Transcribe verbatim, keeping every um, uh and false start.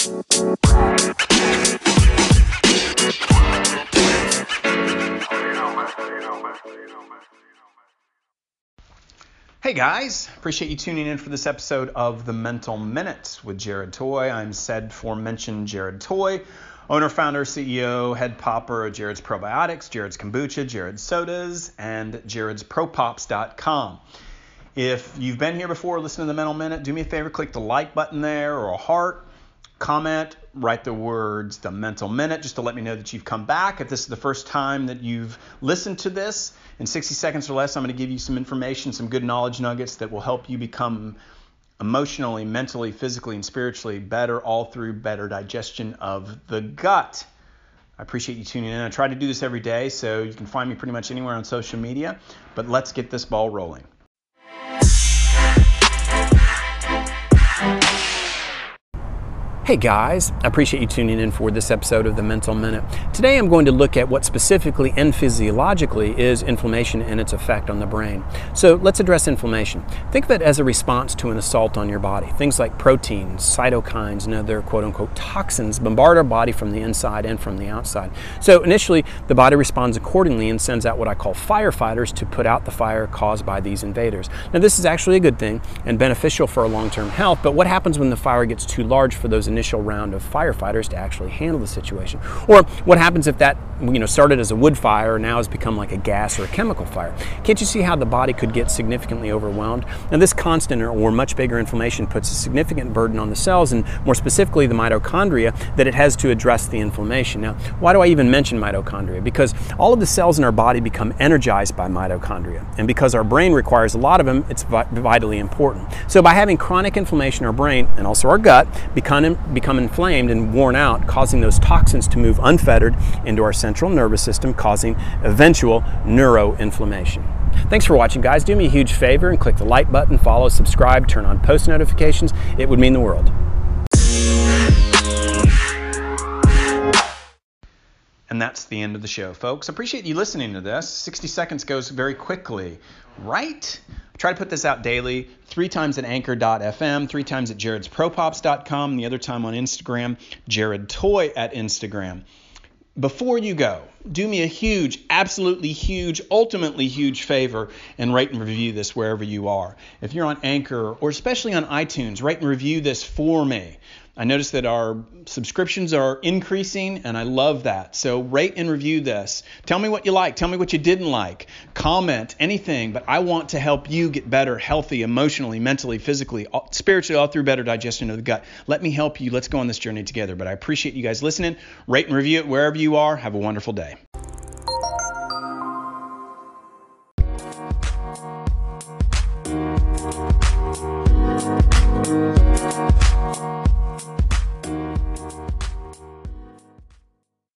Hey guys, appreciate you tuning in for this episode of The Mental Minute with Jared Toy. I'm said aforementioned Jared Toy, owner, founder, C E O, head popper of Jared's Probiotics, Jared's Kombucha, Jared's Sodas, and Jared's Pro Pops dot com. If you've been here before, listen to The Mental Minute, do me a favor, click the like button there or a heart, comment, write the words The Mental Minute just to let me know that you've come back. If this is the first time that you've listened to this, in sixty seconds or less, I'm going to give you some information, some good knowledge nuggets that will help you become emotionally, mentally, physically, and spiritually better, all through better digestion of the gut. I appreciate you tuning in. I try to do this every day, so you can find me pretty much anywhere on social media, but let's get this ball rolling. Hey guys, I appreciate you tuning in for this episode of The Mental Minute. Today I'm going to look at what specifically and physiologically is inflammation and its effect on the brain. So let's address inflammation. Think of it as a response to an assault on your body. Things like proteins, cytokines, and other quote-unquote toxins bombard our body from the inside and from the outside. So initially, the body responds accordingly and sends out what I call firefighters to put out the fire caused by these invaders. Now this is actually a good thing and beneficial for our long-term health, but what happens when the fire gets too large for those initial round of firefighters to actually handle the situation? Or what happens if that, you know, started as a wood fire and now has become like a gas or a chemical fire? Can't you see how the body could get significantly overwhelmed? Now this constant or, or much bigger inflammation puts a significant burden on the cells, and more specifically the mitochondria, that it has to address the inflammation. Now, why do I even mention mitochondria? Because all of the cells in our body become energized by mitochondria, and because our brain requires a lot of them, it's vi- vitally important. So by having chronic inflammation in our brain and also our gut become become inflamed and worn out, causing those toxins to move unfettered into our central nervous system, causing eventual neuroinflammation. Thanks for watching, guys. Do me a huge favor and click the like button, follow, subscribe, turn on post notifications. It would mean the world. And that's the end of the show, folks. Appreciate you listening to this. sixty seconds goes very quickly, right? I try to put this out daily, three times at anchor dot f m, three times at Jared's Pro Pops dot com, and the other time on Instagram, Jared Toy at Instagram. Before you go, do me a huge, absolutely huge, ultimately huge favor and rate and review this wherever you are. If you're on Anchor or especially on iTunes, rate and review this for me. I noticed that our subscriptions are increasing, and I love that. So rate and review this. Tell me what you like. Tell me what you didn't like. Comment, anything. But I want to help you get better, healthy, emotionally, mentally, physically, spiritually, all through better digestion of the gut. Let me help you. Let's go on this journey together. But I appreciate you guys listening. Rate and review it wherever you are. Have a wonderful day.